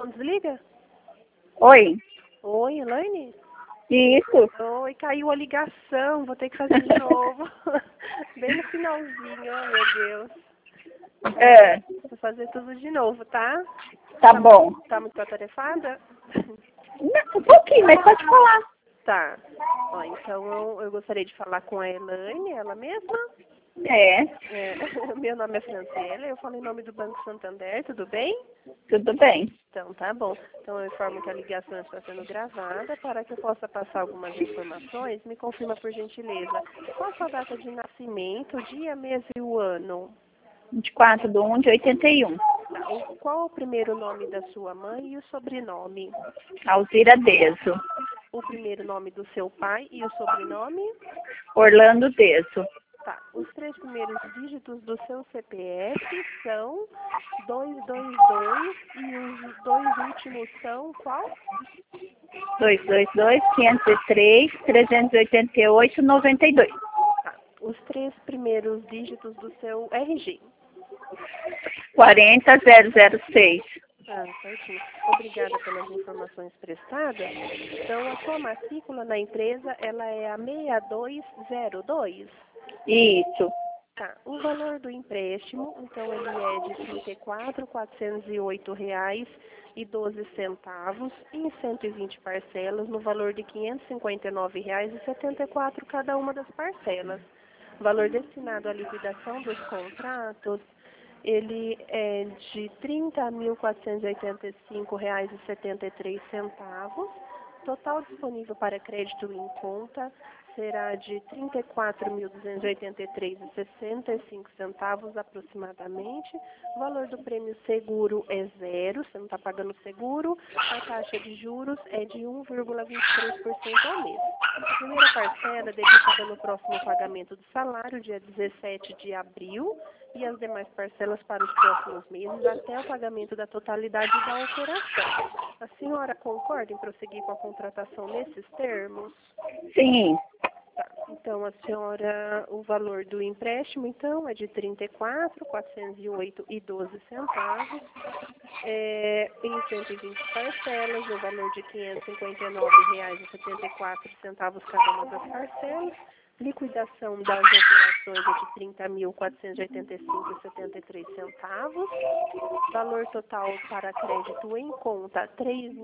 Não desliga? Oi. Oi, Elaine? Isso. Oi, caiu a ligação, vou ter que fazer de novo. Bem no finalzinho, oh meu Deus. É. Vou fazer tudo de novo, tá? Tá bom. Tá muito atarefada? Um pouquinho, mas pode falar. Tá. Ó, então eu gostaria de falar com a Elaine, ela mesma. É. Meu nome é Franciela, eu falo em nome do Banco Santander, tudo bem? Tudo bem. Então, tá bom. Então, eu informo que a ligação está sendo gravada. Para que eu possa passar algumas informações, me confirma, por gentileza, qual a sua data de nascimento, dia, mês e o ano? 24/1/81. Tá. Qual o primeiro nome da sua mãe e o sobrenome? Alzira Deso. O primeiro nome do seu pai e o sobrenome? Orlando Deso. Tá. Os 3 primeiros dígitos do seu CPF são 222 e os 2 últimos são qual? 222-503-388-92. Tá. Os 3 primeiros dígitos do seu RG. 40006. Certinho. Obrigada pelas informações prestadas. Então, a sua matrícula na empresa, ela é a 6202. Isso. Tá. O valor do empréstimo, então, ele é de R$ 34.408,12 em 120 parcelas, no valor de R$ 559,74 cada uma das parcelas. O valor destinado à liquidação dos contratos, ele é de R$ 30.485,73. Total disponível para crédito em conta será de R$ 34.283,65 aproximadamente. O valor do prêmio seguro é zero, você não está pagando seguro. A taxa de juros é de 1,23% ao mês. A primeira parcela é debitada no próximo pagamento do salário, dia 17 de abril, e as demais parcelas para os próximos meses até o pagamento da totalidade da operação. A senhora concorda em prosseguir com a contratação nesses termos? Sim. Tá. Então, a senhora, o valor do empréstimo, então, é de R$ 34.408,12, em 120 parcelas, no valor de R$ 559,74 cada uma das parcelas. Liquidação das operações é de R$ 30.485,73. Valor total para crédito em conta, R$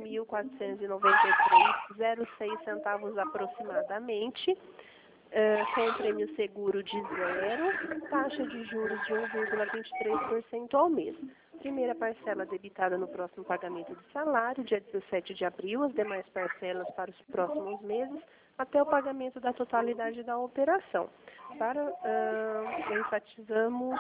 3.493,06 aproximadamente. Com o prêmio seguro de zero, taxa de juros de 1,23% ao mês. Primeira parcela debitada no próximo pagamento do salário, dia 17 de abril, as demais parcelas para os próximos meses, até o pagamento da totalidade da operação. Enfatizamos,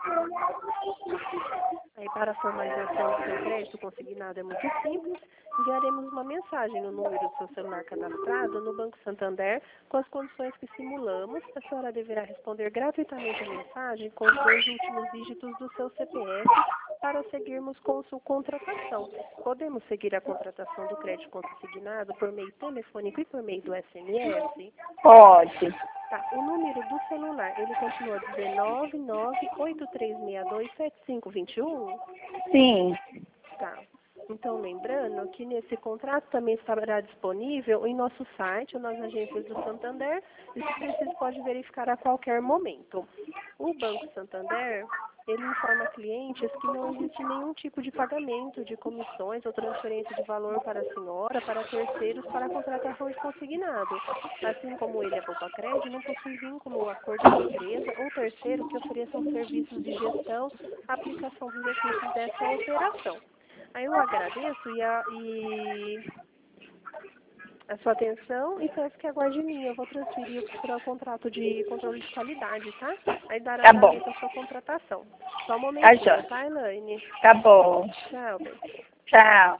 para a formalização do seu crédito consignado é muito simples, enviaremos uma mensagem no número do seu celular cadastrado no Banco Santander com as condições que simulamos. A senhora deverá responder gratuitamente a mensagem com os 2 últimos dígitos do seu CPF para seguirmos com sua contratação. Podemos seguir a contratação do crédito consignado por meio telefônico e por meio do SMS? Pode. Tá. O número do celular, ele continua 19983627521? Sim. Tá. Então, lembrando que nesse contrato também estará disponível em nosso site, ou nas agências do Santander, e se preciso pode verificar a qualquer momento. O Banco Santander, ele informa clientes que não existe nenhum tipo de pagamento de comissões ou transferência de valor para a senhora, para terceiros, para a contratação de consignado. Assim como ele é poupa crédito, não possui vínculo ou acordo com a empresa ou terceiro que ofereçam serviços de gestão, aplicação dos recursos dessa operação. Aí eu agradeço e a sua atenção e peço que aguarde em mim. Eu vou transferir para o contrato de controle de qualidade, tá? Aí dará andamento à sua contratação. Só um momentinho, tá, Elaine? Tá bom. Tchau, bem. Tchau.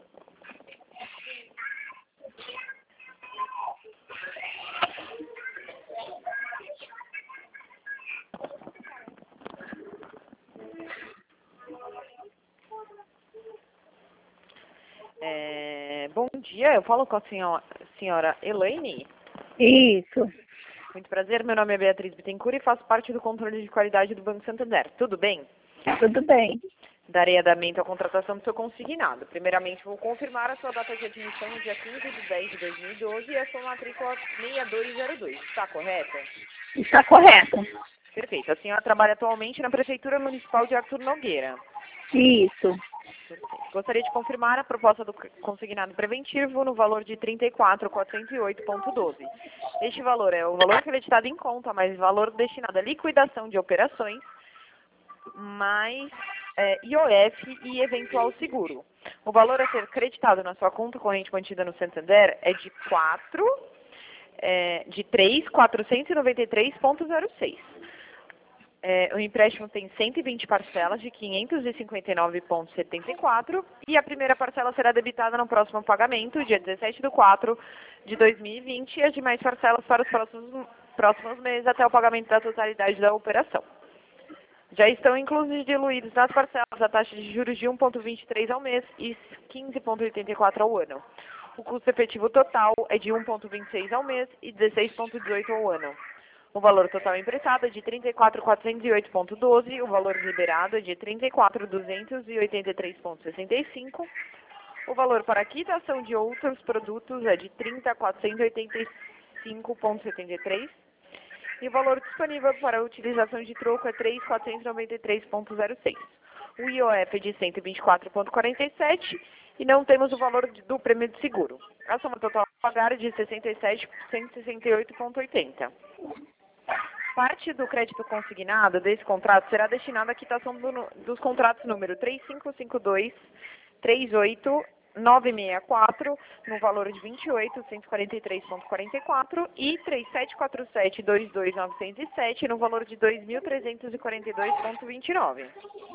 Bom dia, eu falo com a senhora Elaine. Isso. Muito prazer, meu nome é Beatriz Bittencourt e faço parte do controle de qualidade do Banco Santander. Tudo bem? Tudo bem. darei andamento à contratação do seu consignado. Primeiramente, vou confirmar a sua data de admissão no dia 15 de 10 de 2012 e a sua matrícula 6202. Está correta? Está correto. Perfeito. A senhora trabalha atualmente na Prefeitura Municipal de Arthur Nogueira. Isso. Perfeito. Gostaria de confirmar a proposta do consignado preventivo no valor de R$ 34.408,12. Este valor é o valor creditado em conta, mais valor destinado à liquidação de operações, mais IOF e eventual seguro. O valor a ser creditado na sua conta corrente mantida no Santander é de 3.493,06. O empréstimo tem 120 parcelas de 559,74 e a primeira parcela será debitada no próximo pagamento, dia 17/4 de 2020, e as demais parcelas para os próximos meses até o pagamento da totalidade da operação. Já estão inclusos diluídos nas parcelas a taxa de juros de 1,23 ao mês e 15,84 ao ano. O custo efetivo total é de 1,26 ao mês e 16,18 ao ano. O valor total emprestado é de R$ 34.408,12, o valor liberado é de R$ 34.283,65, o valor para quitação de outros produtos é de R$ 30.485,73 e o valor disponível para a utilização de troco é R$ 3.493,06. O IOF é de 124,47 e não temos o valor do prêmio de seguro. A soma total a pagar é de R$ 67.168,80. Parte do crédito consignado desse contrato será destinada à quitação dos contratos número 3552, 38964, no valor de R$ 28.143,44 e 3747, 22907, no valor de R$ 2.342,29.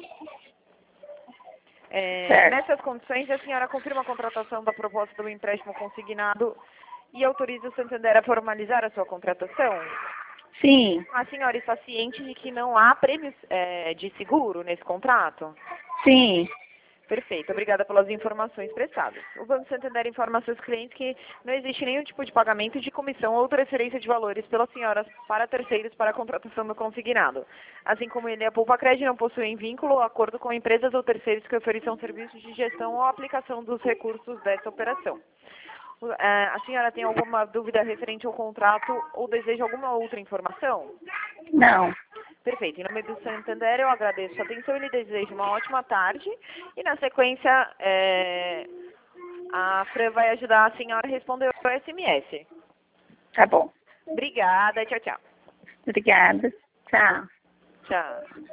Nessas condições, a senhora confirma a contratação da proposta do empréstimo consignado e autoriza o Santander a formalizar a sua contratação? Sim. A senhora está ciente de que não há prêmios de seguro nesse contrato? Sim. Perfeito, obrigada pelas informações prestadas. O Banco Santander informa a seus clientes que não existe nenhum tipo de pagamento de comissão ou transferência de valores pelas senhoras para terceiros para a contratação do consignado. Assim como ele e a Poupa-Cred não possuem vínculo ou acordo com empresas ou terceiros que ofereçam serviços de gestão ou aplicação dos recursos dessa operação. A senhora tem alguma dúvida referente ao contrato ou deseja alguma outra informação? Não. Perfeito. Em nome do Santander, eu agradeço a atenção e lhe desejo uma ótima tarde. E, na sequência, a Fran vai ajudar a senhora a responder o SMS. Tá bom. Obrigada. Tchau, tchau. Obrigada. Tchau. Tchau.